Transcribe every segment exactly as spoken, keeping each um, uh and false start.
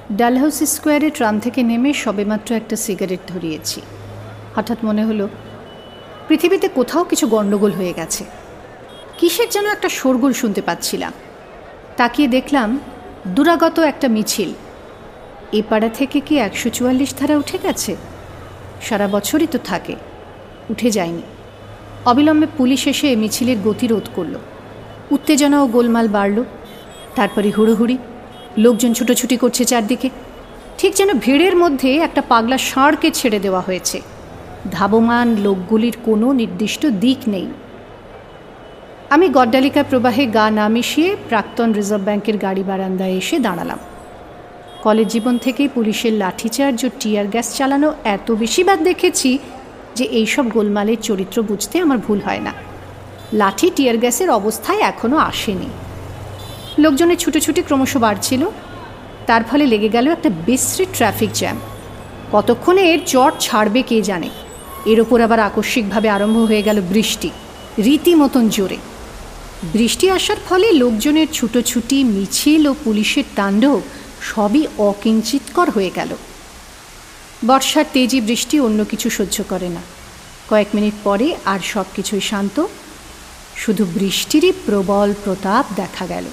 ডালহাউসি স্কোয়ারে ট্রাম থেকে নেমে সবেমাত্র একটা সিগারেট ধরিয়েছি। হঠাৎ মনে হলো পৃথিবীতে কোথাও কিছু গণ্ডগোল হয়ে গেছে। কিসের যেন একটা শোরগোল শুনতে পাচ্ছিলাম। তাকিয়ে দেখলাম দূরাগত একটা মিছিল। এ পাড়া থেকে কি একশো চুয়াল্লিশ ধারা উঠে গেছে? সারা বছরই তো থাকে, উঠে যায়নি। অবিলম্বে পুলিশ এসে মিছিলের গতি রোধ করল। উত্তেজনা ও গোলমাল বাড়ল। তারপরে হুড়োহুড়ি, লোকজন ছুটোছুটি করছে চারদিকে। ঠিক যেন ভিড়ের মধ্যে একটা পাগলা ষাঁড়কে ছেড়ে দেওয়া হয়েছে। ধাবমান লোকগুলির কোনো নির্দিষ্ট দিক নেই। আমি গড্ডালিকা প্রবাহে গা না মিশিয়ে প্রাক্তন রিজার্ভ ব্যাংকের গাড়ি বারান্দায় এসে দাঁড়ালাম। কলেজ জীবন থেকেই পুলিশের লাঠিচার্জ ও টিয়ার গ্যাস চালানো এত বেশিবার দেখেছি যে এইসব গোলমালের চরিত্র বুঝতে আমার ভুল হয় না। লাঠি টিয়ার গ্যাসের অবস্থায় এখনও আসেনি। লোকজনের ছুটোছুটি ক্রমশ বাড়ছিল। তার ফলে লেগে গেল একটা বিশ্রী ট্রাফিক জ্যাম। কতক্ষণে এর চট ছাড়বে কে জানে। এর ওপর আবার আকস্মিকভাবে আরম্ভ হয়ে গেল বৃষ্টি, রীতিমতন জোরে। বৃষ্টি আসার ফলে লোকজনের ছুটোছুটি, মিছিল ও পুলিশের তাণ্ডব সবই অকিঞ্চিতকর হয়ে গেল। বর্ষার তেজি বৃষ্টি অন্য কিছু সহ্য করে না। কয়েক মিনিট পরে আর সব কিছুই শান্ত, শুধু বৃষ্টিরই প্রবল প্রতাপ দেখা গেল।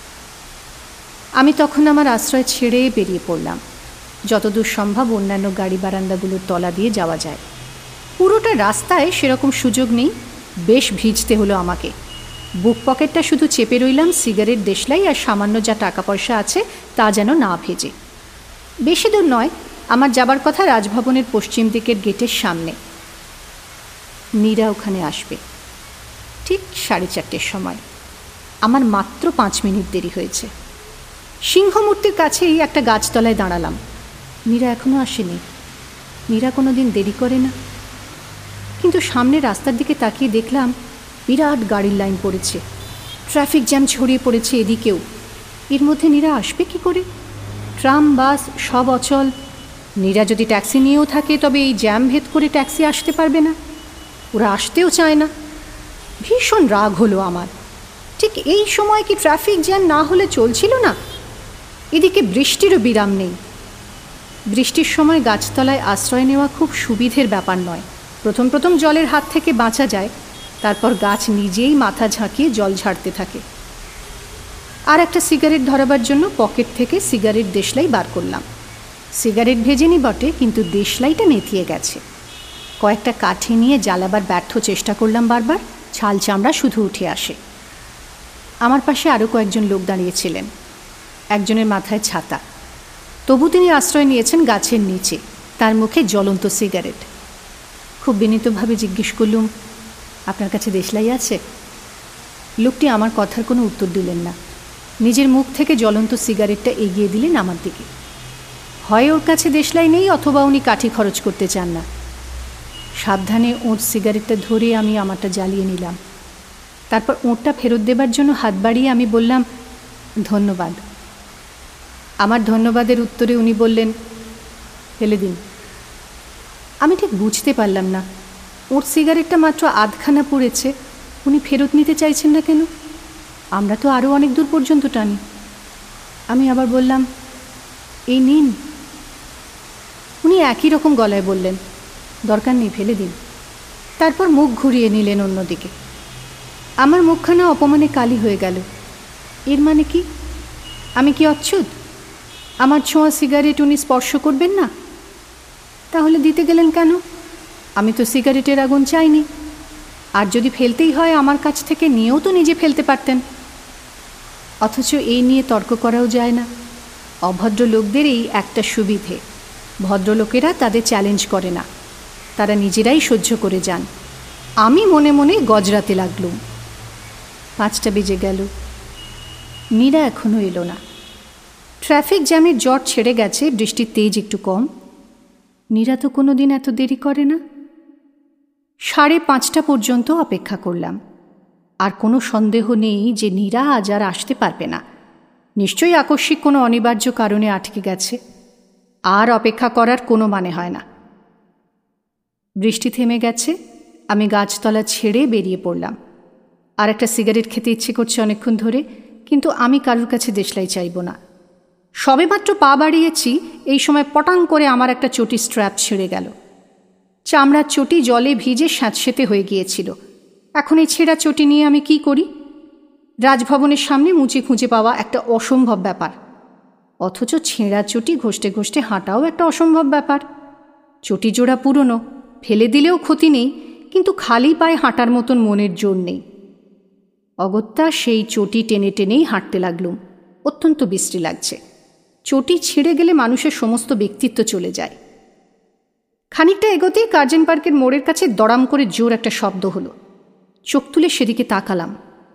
আমি তখন আমার আশ্রয় ছেড়ে বেরিয়ে পড়লাম। যতদূর সম্ভব অন্যান্য গাড়ি বারান্দাগুলোর তলা দিয়ে যাওয়া যায়। পুরোটা রাস্তায় সেরকম সুযোগ নেই, বেশ ভিজতে হলো আমাকে। বুক পকেটটা শুধু চেপে রইলাম সিগারেট, দেশলাই আর সামান্য যা টাকা পয়সা আছে তা যেন না ভেজে। বেশি দূর নয়, আমার যাবার কথা রাজভবনের পশ্চিম দিকের গেটের সামনে। নীরা ওখানে আসবে ঠিক সাড়ে চারটের সময়। আমার মাত্র পাঁচ মিনিট দেরি হয়েছে। সিংহমূর্তির কাছেই একটা গাছতলায় দাঁড়ালাম। নীরা এখনও আসেনি। নীরা কোনো দিন দেরি করে না। কিন্তু সামনে রাস্তার দিকে তাকিয়ে দেখলাম বিরাট গাড়ির লাইন পড়েছে। ট্রাফিক জ্যাম ছড়িয়ে পড়েছে এদিকেও। এর মধ্যে নীরা আসবে কি করে? ট্রাম, বাস সব অচল। নীরা যদি ট্যাক্সি নিয়েও থাকে তবে এই জ্যাম ভেদ করে ট্যাক্সি আসতে পারবে না। ওরা আসতেও চায় না। ভীষণ রাগ হলো আমার। ঠিক এই সময় কি ট্রাফিক জ্যাম না হলে চলছিল না? এদিকে বৃষ্টিরও বিরাম নেই। বৃষ্টির সময় গাছতলায় আশ্রয় নেওয়া খুব সুবিধের ব্যাপার নয়। প্রথম প্রথম জলের হাত থেকে বাঁচা যায়, তারপর গাছ নিজেই মাথা ঝাঁকিয়ে জল ঝাড়তে থাকে। আর একটা সিগারেট ধরাবার জন্য পকেট থেকে সিগারেট দেশলাই বার করলাম। সিগারেট ভেজেনি বটে, কিন্তু দেশলাইটা নেতিয়ে গেছে। কয়েকটা কাঠি নিয়ে জ্বালাবার ব্যর্থ চেষ্টা করলাম বারবার, ছাল চামড়া শুধু উঠে আসে। আমার পাশে আরও কয়েকজন লোক দাঁড়িয়েছিলেন। একজনের মাথায় ছাতা, তবু তিনি আশ্রয় নিয়েছেন গাছের নিচে। তার মুখে জ্বলন্ত সিগারেট। খুব বিনীতভাবে জিজ্ঞেস করলুম, আপনার কাছে দেশলাই আছে? লোকটি আমার কথার কোনো উত্তর দিলেন না। নিজের মুখ থেকে জ্বলন্ত সিগারেটটা এগিয়ে দিলেন আমার দিকে। হয় ওর কাছে দেশলাই নেই, অথবা উনি কাঠি খরচ করতে চান না। সাবধানে ওঁর সিগারেটটা ধরে আমি আমারটা জ্বালিয়ে নিলাম। তারপর ওঁরটা ফেরত দেবার জন্য হাত বাড়িয়ে আমি বললাম, ধন্যবাদ। আমার ধন্যবাদের উত্তরে উনি বললেন, ফেলে দিন। আমি ঠিক বুঝতে পারলাম না, ওর সিগারেটটা মাত্র আধখানা পড়েছে, উনি ফেরত নিতে চাইছেন না কেন? আমরা তো আরও অনেক দূর পর্যন্ত টানি। আমি আবার বললাম, এই নিন। উনি একই রকম গলায় বললেন, দরকার নেই, ফেলে দিন। তারপর মুখ ঘুরিয়ে নিলেন অন্যদিকে। আমার মুখখানা অপমানে কালি হয়ে গেল। এর মানে কি? আমি কি অচ্ছুত? আমার ছোঁয়া সিগারেট উনি স্পর্শ করবেন না? তাহলে দিতে গেলেন কেন? আমি তো সিগারেটের আগুন চাইনি। আর যদি ফেলতেই হয় আমার কাছ থেকে নিয়েও তো নিজে ফেলতে পারতেন। অথচ এই নিয়ে তর্ক করাও যায় না। অভদ্র লোকদের এই একটা সুবিধে, ভদ্রলোকেরা তাদের চ্যালেঞ্জ করে না, তারা নিজেরাই সহ্য করে যান। আমি মনে মনে গজরাতে লাগলুম। পাঁচটা বেজে গেল। নীরা এখনও এলো না। ট্রাফিক জ্যামের জট ছেড়ে গেছে, বৃষ্টির তেজ একটু কম। নীরা তো কোনো দিন এত দেরি করে না। সাড়ে পাঁচটা পর্যন্ত অপেক্ষা করলাম। আর কোনো সন্দেহ নেই যে নীরা আজ আর আসতে পারবে না। নিশ্চয়ই আকস্মিক কোনো অনিবার্য কারণে আটকে গেছে। আর অপেক্ষা করার কোনো মানে হয় না। বৃষ্টি থেমে গেছে। আমি গাছতলা ছেড়ে বেরিয়ে পড়লাম। আর একটা সিগারেট খেতে ইচ্ছে করছে অনেকক্ষণ ধরে, কিন্তু আমি কারুর কাছে দেশলাই চাইব না। সবেমাত্র পা বাড়িয়েছি, এই সময় পটাং করে আমার একটা চটি স্ট্র্যাপ ছিঁড়ে গেল। চামড়ার চটি জলে ভিজে স্যাঁতসেঁতে হয়ে গিয়েছিল। এখন এই ছেঁড়া চটি নিয়ে আমি কি করি? রাজভবনের সামনে মুচি খুঁজে পাওয়া একটা অসম্ভব ব্যাপার, অথচ ছেঁড়া চটি ঘষতে ঘষতে হাঁটাও একটা অসম্ভব ব্যাপার। চটি জোড়া পুরনো, ফেলে দিলেও ক্ষতি নেই, কিন্তু খালি পায়ে হাঁটার মতন মনের জোর নেই। অগত্যা সেই চটি টেনে টেনেই হাঁটতে লাগলুম। অত্যন্ত বিশ্রী লাগছে। চটি ছিঁড়ে গেলে মানুষের সমস্ত ব্যক্তিত্ব চলে যায়। খানিকটা এগোতেই কার্জন পার্কের মোড়ের কাছে দড়াম করে জোর একটা শব্দ হলো। চোখ তুলে সেদিকে তাকালাম।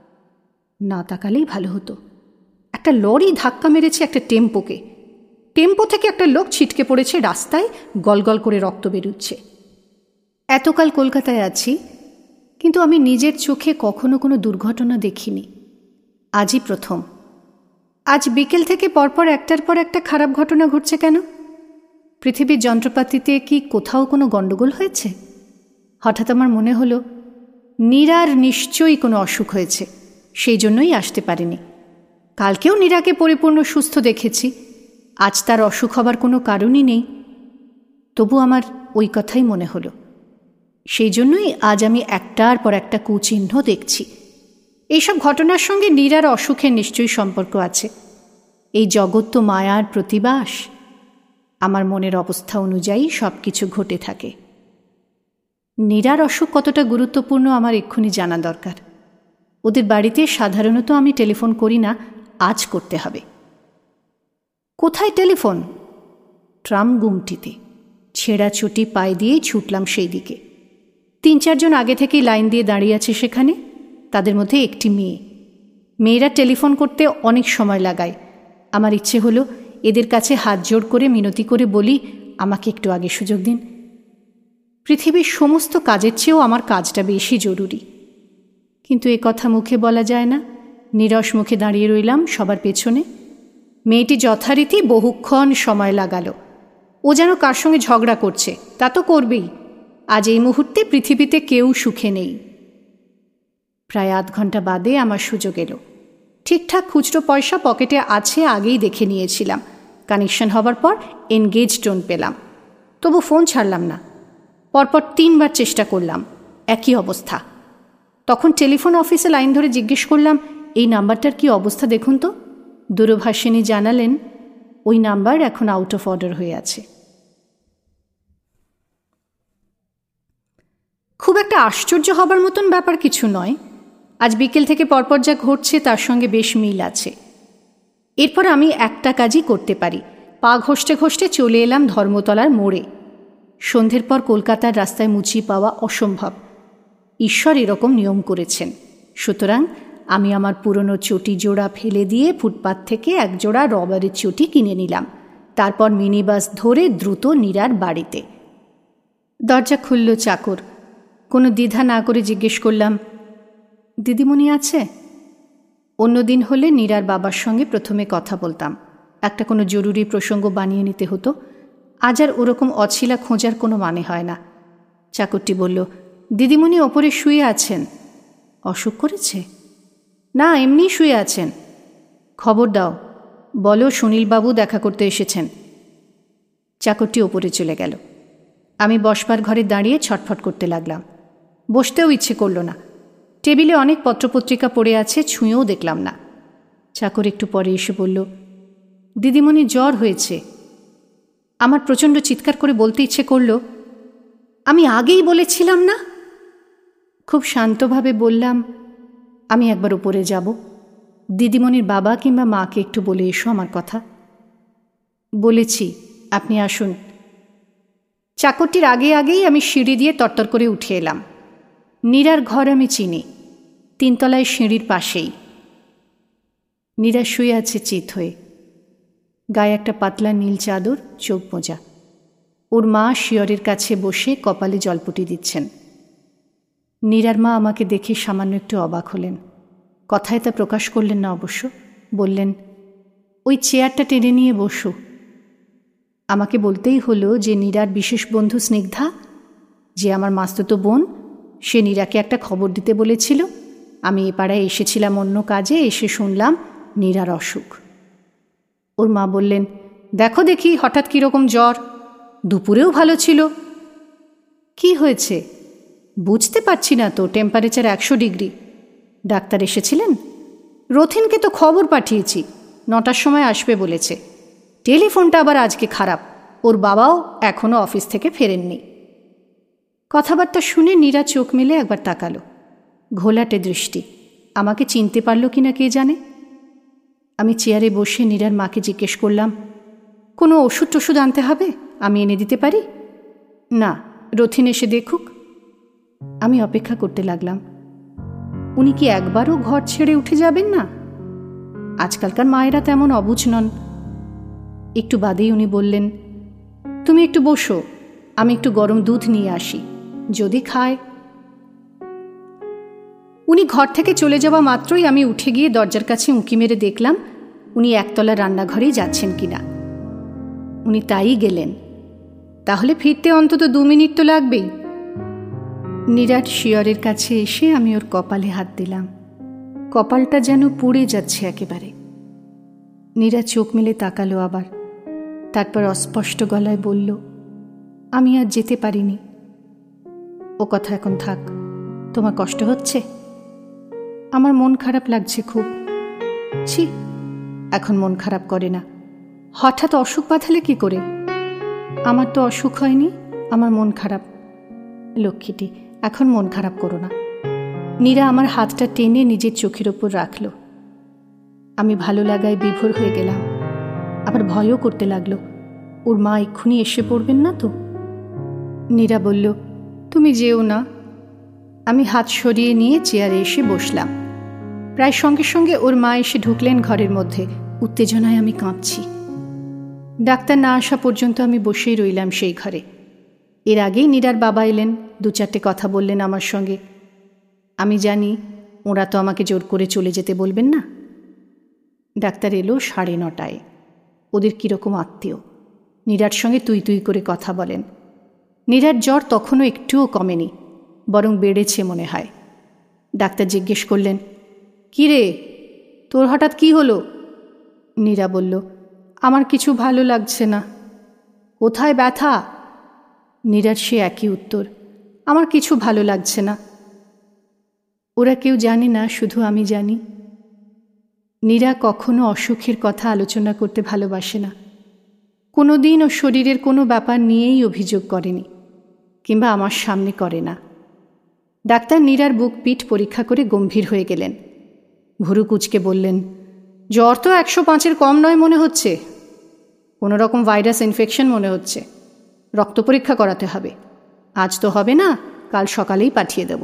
না তাকালেই ভালো হতো। একটা লরি ধাক্কা মেরেছে একটা টেম্পোকে। টেম্পো থেকে একটা লোক ছিটকে পড়েছে রাস্তায়, গলগল করে রক্ত বেরুচ্ছে। এতকাল কলকাতায় আছি, কিন্তু আমি নিজের চোখে কখনো কোনো দুর্ঘটনা দেখিনি। আজই প্রথম। আজ বিকেল থেকে পরপর একটার পর একটা খারাপ ঘটনা ঘটছে কেন? পৃথিবীর যন্ত্রপাতিতে কি কোথাও কোনো গণ্ডগোল হয়েছে? হঠাৎ আমার মনে হলো নীরার নিশ্চয়ই কোনো অসুখ হয়েছে, সেই জন্যই আসতে পারেনি। কালকেও নীরাকে পরিপূর্ণ সুস্থ দেখেছি, আজ তার অসুখ হবার কোনো কারণই নেই। তবু আমার ওই কথাই মনে হলো। সেই জন্যই আজ আমি একটার পর একটা কুচিহ্ন দেখছি। এইসব ঘটনার সঙ্গে নীরার অসুখের নিশ্চয়ই সম্পর্ক আছে। এই জগৎ তো মায়ার প্রতিবাস। আমার মনের অবস্থা অনুযায়ী সব কিছু ঘটে থাকে। নীরার অসুখ কতটা গুরুত্বপূর্ণ আমার এক্ষুনি জানা দরকার। ওদের বাড়িতে সাধারণত আমি টেলিফোন করি না, আজ করতে হবে। কোথায় টেলিফোন? ট্রাম গুমটিতে। ছেঁড়া চটি পায়ে দিয়েই ছুটলাম সেই দিকে। তিন চারজন আগে থেকেই লাইন দিয়ে দাঁড়িয়ে আছে সেখানে, তাদের মধ্যে একটি মেয়ে। মেয়েরা টেলিফোন করতে অনেক সময় লাগায়। আমার ইচ্ছে হলো এদের কাছে হাত জোড় করে মিনতি করে বলি, আমাকে একটু আগে সুযোগ দিন। পৃথিবীর সমস্ত কাজের চেয়েও আমার কাজটা বেশি জরুরি। কিন্তু এ কথা মুখে বলা যায় না। নীরস মুখে দাঁড়িয়ে রইলাম সবার পেছনে। মেয়েটি যথারীতি বহুক্ষণ সময় লাগালো। ও যেন কার সঙ্গে ঝগড়া করছে, তা তো করবেই। আজ এই মুহূর্তে পৃথিবীতে কেউ সুখে নেই। প্রায় আধ ঘন্টা বাদে আমার সুযোগ এলো। ঠিকঠাক খুচরো পয়সা পকেটে আছে, আগেই দেখে নিয়েছিলাম। কানেকশন হবার পর এনগেজ টোন পেলাম, তবু ফোন ছাড়লাম না। পরপর তিনবার চেষ্টা করলাম, একই অবস্থা। তখন টেলিফোন অফিসে লাইন ধরে জিজ্ঞেস করলাম, এই নাম্বারটার কি অবস্থা দেখুন তো। দূরভাষিনী জানালেন ওই নাম্বার এখন আউট অফ অর্ডার হয়ে আছে। খুব একটা আশ্চর্য হবার মতন ব্যাপার কিছু নয়। আজ বিকেল থেকে পরপর যা ঘটছে তার সঙ্গে বেশ মিল আছে। এরপর আমি একটা কাজই করতে পারি। পা ঘষতে ঘষতে চলে এলাম ধর্মতলার মোড়ে। সন্ধ্যের পর কলকাতার রাস্তায় মুচি পাওয়া অসম্ভব। ঈশ্বর এরকম নিয়ম করেছেন। সুতরাং আমি আমার পুরনো চটি জোড়া ফেলে দিয়ে ফুটপাত থেকে এক জোড়া রবারের চটি কিনে নিলাম। তারপর মিনি বাস ধরে দ্রুত নীরার বাড়িতে। দরজা খুলল চাকর। কোনো দ্বিধা না করে জিজ্ঞেস করলাম, দিদিমণি আছে? অন্যদিন হলে নীরার বাবার সঙ্গে প্রথমে কথা বলতাম, একটা কোনো জরুরি প্রসঙ্গ বানিয়ে নিতে হতো। আজ আর ওরকম অছিলা খোঁজার কোনো মানে হয় না। চাকরটি বলল, দিদিমণি ওপরে শুয়ে আছেন। অসুখ করেছে? না, এমনি শুয়ে আছেন। খবর দাও, বলো সুনীলবাবু দেখা করতে এসেছেন। চাকরটি ওপরে চলে গেল। আমি বসবার ঘরে দাঁড়িয়ে ছটফট করতে লাগলাম। বসতেও ইচ্ছে করল না। টেবিলে অনেক পত্রপত্রিকা পড়ে আছে, ছুঁয়েও দেখলাম না। চাকর একটু পরে এসে বলল, দিদিমণি জ্বর হয়েছে। আমার প্রচণ্ড চিৎকার করে বলতে ইচ্ছে করল, আমি আগেই বলেছিলাম না। খুব শান্তভাবে বললাম, আমি একবার উপরে যাব। দিদিমণির বাবা কিংবা মাকে একটু বলে এসো আমার কথা। বলেছি, আপনি আসুন। চাকরটির আগে আগেই আমি সিঁড়ি দিয়ে তরতর করে উঠে এলাম। নীরার ঘর আমি চিনি, তিনতলায় সিঁড়ির পাশেই। নীরা শুয়ে আছে চিত হয়ে, গায়ে একটা পাতলা নীল চাদর, চোখ মোজা। ওর মা শিয়রের কাছে বসে কপালে জলপটি দিচ্ছেন। নীরার মা আমাকে দেখে সামান্য একটু অবাক হলেন। কথায় তা প্রকাশ করলেন না অবশ্য। বললেন, ওই চেয়ারটা টেনে নিয়ে বসো। আমাকে বলতেই হলো যে নীরার বিশেষ বন্ধু স্নিগ্ধা, যে আমার মাস্তুতো বোন, সে নীরাকে একটা খবর দিতে বলেছিল। আমি এ পাড়ায় এসেছিলাম অন্য কাজে, এসে শুনলাম নীরার অসুখ। ওর মা বললেন, দেখো দেখি হঠাৎ কীরকম জ্বর, দুপুরেও ভালো ছিল। কি হয়েছে বুঝতে পারছি না তো, টেম্পারেচার একশো ডিগ্রি। ডাক্তার এসেছিলেন? রথিনকে তো খবর পাঠিয়েছি, নটার সময় আসবে বলেছে। টেলিফোনটা আবার আজকে খারাপ, ওর বাবাও এখনও অফিস থেকে ফেরেননি। কথাবার্তা শুনে নীরা চোখ মেলে একবার তাকালো, ঘোলাটে দৃষ্টি। আমাকে চিনতে পারল কিনা কে জানে। আমি চেয়ারে বসে নীরার মাকে জিজ্ঞেস করলাম, কোনো ওষুধ টষুধ আনতে হবে? আমি এনে দিতে পারি? না, রথিন এসে দেখুক। আমি অপেক্ষা করতে লাগলাম। উনি কি একবারও ঘর ছেড়ে উঠে যাবেন না? আজকালকার মায়েরা তেমন অবুঝ নন। একটু বাদেই উনি বললেন, তুমি একটু বসো, আমি একটু গরম দুধ নিয়ে আসি, যদি খায়। উনি ঘর থেকে চলে যাওয়া মাত্রই আমি উঠে গিয়ে দরজার কাছে উঁকি মেরে দেখলাম উনি একতলা রান্নাঘরেই যাচ্ছেন কিনা। উনি তাই গেলেন। তাহলে ফিরতে অন্তত দু মিনিট তো লাগবেই। নীরার শিয়রের কাছে এসে আমি ওর কপালে হাত দিলাম। কপালটা যেন পুড়ে যাচ্ছে একেবারে। নীরা চোখ মেলে তাকালো আবার, তারপর অস্পষ্ট গলায় বলল, আমি আর যেতে পারিনি। ও কথা এখন থাক। তোমার কষ্ট হচ্ছে? আমার মন খারাপ লাগছে খুব। ছি, এখন মন খারাপ করে না। হঠাৎ অসুখ বাঁধালে কি করে? আমার তো অসুখ হয়নি, আমার মন খারাপ। লক্ষ্মীটি, এখন মন খারাপ করো না। নীরা আমার হাতটা টেনে নিজের চোখের ওপর রাখল। আমি ভালো লাগায় বিভোর হয়ে গেলাম, আবার ভয়ও করতে লাগলো, ওর মা এক্ষুনি এসে পড়বেন না তো। নীরা বলল, তুমি যেও না। আমি হাত সরিয়ে নিয়ে চেয়ারে এসে বসলাম। প্রায় সঙ্গে সঙ্গে ওর মা এসে ঢুকলেন ঘরের মধ্যে। উত্তেজনায় আমি কাঁপছি। ডাক্তার না আসা পর্যন্ত আমি বসেই রইলাম সেই ঘরে। এর আগেই নীরার বাবা এলেন, দু চারটে কথা বললেন আমার সঙ্গে। আমি জানি ওরা তো আমাকে জোর করে চলে যেতে বলবেন না। ডাক্তার এলো সাড়ে নটায়। ওদের কীরকম আত্মীয়, নীরার সঙ্গে তুই তুই করে কথা বলেন। নীরার জ্বর তখনও একটুও কমেনি, বরং বেড়েছে মনে হয়। ডাক্তার জিজ্ঞেস করলেন, কী রে, তোর হঠাৎ কি হলো? নীরা বলল, আমার কিছু ভালো লাগছে না। কোথায় ব্যথা? নীরার সে একই উত্তর, আমার কিছু ভালো লাগছে না। ওরা কেউ জানে না, শুধু আমি জানি। নীরা কখনো অসুখের কথা আলোচনা করতে ভালোবাসে না। কোনো দিন ও শরীরের কোনো ব্যাপার নিয়েই অভিযোগ করেনি, কিংবা আমার সামনে করে না। ডাক্তার নীরার বুক পিঠ পরীক্ষা করে গম্ভীর হয়ে গেলেন। ভুরু কুঁচকে বললেন, জ্বর তো একশো পাঁচের কম নয় মনে হচ্ছে। কোনো রকম ভাইরাস ইনফেকশন মনে হচ্ছে। রক্ত পরীক্ষা করাতে হবে। আজ তো হবে না, কাল সকালেই পাঠিয়ে দেব।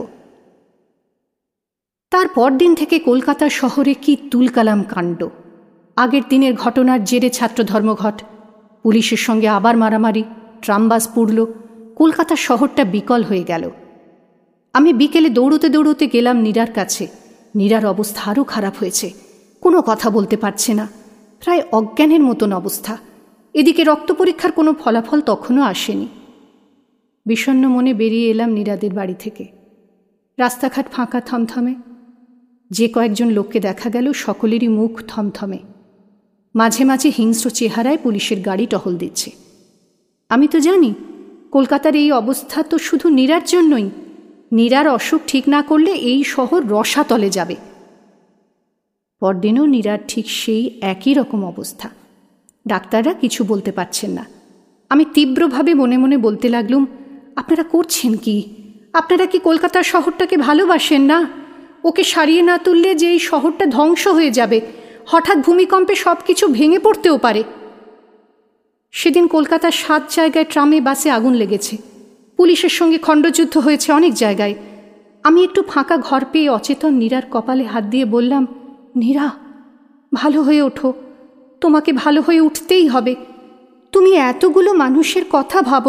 তারপর দিন থেকে কলকাতা শহরে কি তুলকালাম কাণ্ড। আগের দিনের ঘটনার জেরে ছাত্র ধর্মঘট, পুলিশের সঙ্গে আবার মারামারি, ট্রামবাস পুড়ল, কলকাতা শহরটা বিকল হয়ে গেল। আমি বিকেলে দৌড়তে দৌড়তে গেলাম নীরার কাছে। নীরার অবস্থা আরও খারাপ হয়েছে, কোনো কথা বলতে পারছে না, প্রায় অজ্ঞানের মতন অবস্থা। এদিকে রক্ত পরীক্ষার কোনো ফলাফল তখনও আসেনি। বিষণ্ণ মনে বেরিয়ে এলাম নীরাদের বাড়ি থেকে। রাস্তাঘাট ফাঁকা, থমথমে। যে কয়েকজন লোককে দেখা গেল সকলেরই মুখ থমথমে। মাঝে মাঝে হিংস্র চেহারায় পুলিশের গাড়ি টহল দিচ্ছে। আমি তো জানি কলকাতার এই অবস্থা তো শুধু নীরার জন্যই। নীরার অসুখ ঠিক না করলে এই শহর রসাতলে যাবে। পরদিনও নীরার ঠিক সেই একই রকম অবস্থা। ডাক্তাররা কিছু বলতে পারছেন না। আমি তীব্রভাবে মনে মনে বলতে লাগলুম, আপনারা করছেন কি? আপনারা কি কলকাতার শহরটাকে ভালোবাসেন না? ওকে সারিয়ে না তুললে যে এই শহরটা ধ্বংস হয়ে যাবে, হঠাৎ ভূমিকম্পে সব কিছু ভেঙে পড়তেও পারে। সেদিন কলকাতার সাত জায়গায় ট্রামে বাসে আগুন লেগেছে। পুলিশের সঙ্গে খণ্ডযুদ্ধ হয়েছে অনেক জায়গায়। আমি একটু ফাঁকা ঘর পেয়ে অচেতন নীরার কপালে হাত দিয়ে বললাম, নীরা, ভালো হয়ে ওঠো, তোমাকে ভালো হয়ে উঠতেই হবে। তুমি এতগুলো মানুষের কথা ভাবো।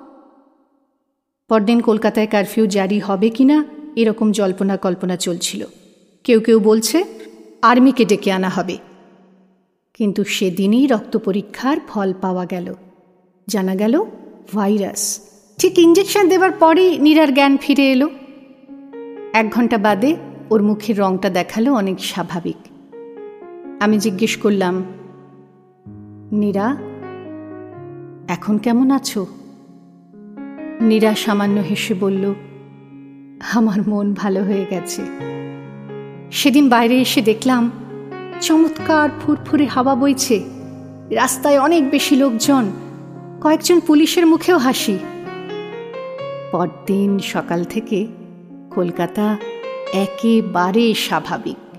পরদিন কলকাতায় কারফিউ জারি হবে কিনা এরকম জল্পনা কল্পনা চলছিল। কেউ কেউ বলছে আর্মিকে ডেকে আনা হবে। কিন্তু সেদিনই রক্ত পরীক্ষার ফল পাওয়া গেল। জানা গেল ভাইরাস। ঠিক ইঞ্জেকশন দেওয়ার পরেই নীরার জ্ঞান ফিরে এলো। এক ঘন্টা বাদে ওর মুখের রংটা দেখালো অনেক স্বাভাবিক। আমি জিজ্ঞেস করলাম, নীরা, এখন কেমন আছো? নীরা সামান্য হেসে বলল, আমার মন ভালো হয়ে গেছে। সেদিন বাইরে এসে দেখলাম চমৎকার ফুরফুরে হাওয়া বইছে, রাস্তায় অনেক বেশি লোকজন, কয়েকজন পুলিশের মুখেও হাসি। পরদিন সকাল থেকে কলকাতা একেবারে স্বাভাবিক।